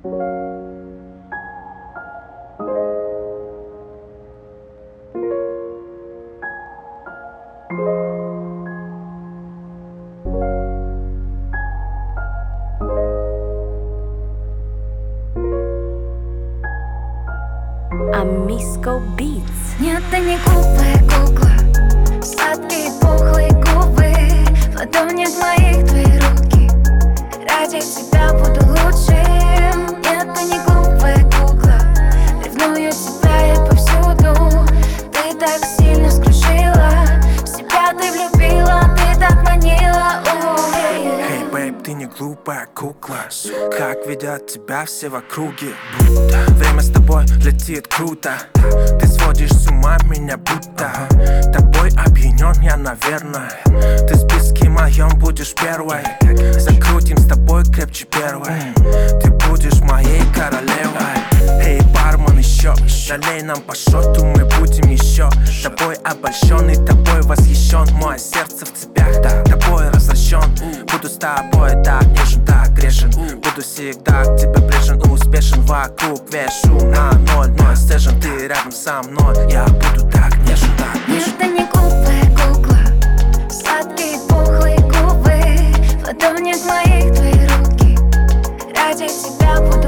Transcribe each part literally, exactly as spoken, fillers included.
Amisko Beats. Нет, ты не глупая кукла, сладкие пухлые губы, в ладонях моих твои руки. Ради тебя буду лучшим. Нет, ты не глупая кукла, ревную тебя я повсюду. Ты так сильно скружила, в себя ты влюбила, ты так манила. Эй, бэйб, ты не глупая кукла, как видят тебя все в округе. Будто время с тобой летит круто, ты сводишь с ума меня будто. Тобой опьянен я, наверное, ты в списке моем будешь первой. Закрутим с тобой крепче первой, ты будешь моей королевой. Эй, бармен, еще налей нам по шоту, мы будем еще. Тобой обольщенный, тобой восхищен, мое сердце в цепях, да, тобой развращен. Буду с тобой так нежен, так грешен, буду всегда к тебе прижен, успешен. Вокруг весь шум на ноль, мой стержен, ты рядом со мной, я буду так нежен, так нежен. Нет, ты не глупая кукла, сладкие пухлые губы, в ладонях моих твои руки. Ради тебя буду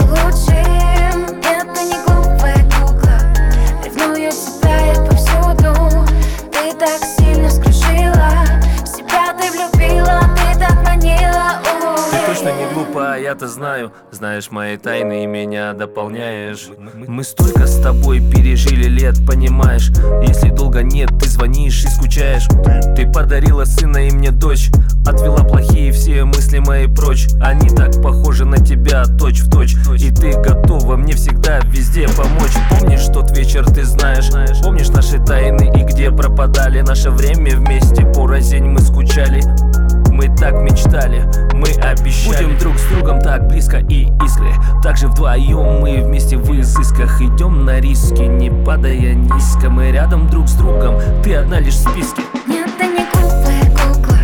лучшим. Нет, ты не глупая кукла, ревную тебя я повсюду. Ты так сильно скружила, в себя ты влюбила, ты так манила. Ты точно не глупа, я-то знаю. Знаешь мои тайны и меня дополняешь. Мы столько с тобой пережили лет, понимаешь? Если долго нет, ты звонишь и скучаешь. Ты подарила сына и мне дочь, отвела плохие все мысли мои прочь. Они так похожи на тебя, точь в точь, и ты готова мне всегда везде помочь. Помнишь тот вечер, ты знаешь? Помнишь наши тайны и где пропадали? Наше время вместе, порознь мы скучали. Мы так мечтали, мы обещали. Будем друг с другом так близко и искры. Также вдвоем мы вместе в изысках идем на риски, не падая низко. Мы рядом друг с другом, ты одна лишь в списке. Нет, ты не глупая кукла,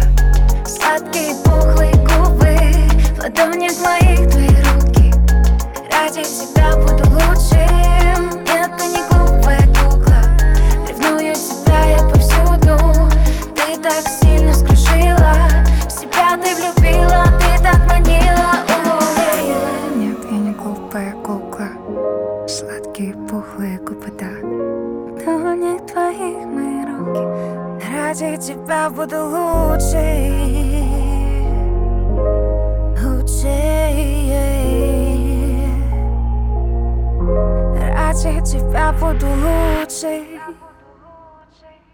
сладкие пухлые губы, в ладонях моих твои руки. Ради тебя буду лучшим. Нет, ты не глупая кукла, ревную тебя я повсюду. Ты так сильно скружила, в себя ты влюбила, ты так манила. Нет, я не глупая кукла, сладкие пухлые губы, да, в ладонях твоих мои руки. Ради тебя буду лучшей, лучшей. Ради тебя буду лучшей.